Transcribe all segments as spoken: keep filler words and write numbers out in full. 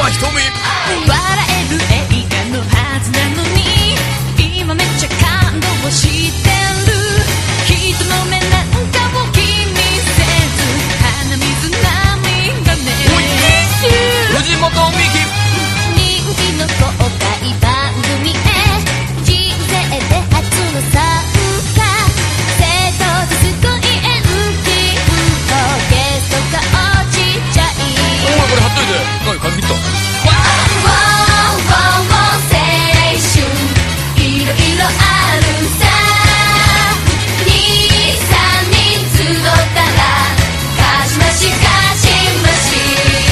瞳笑える映画のはずなのに今めっちゃ感動してる人の目なんかを気にせず鼻水涙ね藤本美貴人気の公開番組へ人生で初の参加生徒ですごい演技をゲストが落ちちゃいお前これ貼っといてはい紙切ったいろいろあるさにさんにん集ったらかしましかしまし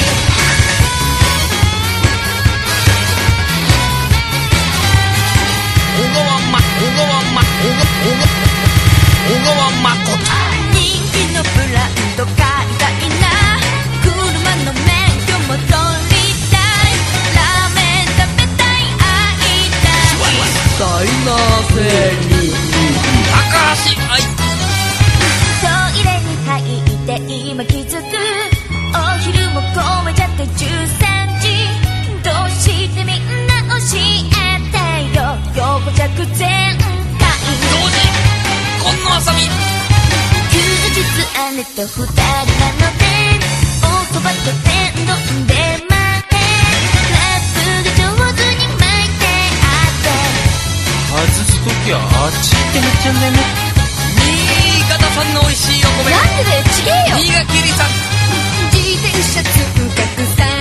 小川ま小川ま小川小川誠人気のブランド買いたいな車の免許も取りたいラーメン食べたい会いたい大なせに高橋愛トイレに入って今気づくお昼も超えちゃってじゅっセンチどうしてみんな教えてよ横着全開同時今野あさみ休日姉と二人なのでオートバイと電動で前ラップが上手に巻いてあって外すときはあっち行ってめっちゃ眠新潟産の美味しいお米なんでだよちげえよ新潟きりさん自転車通学さ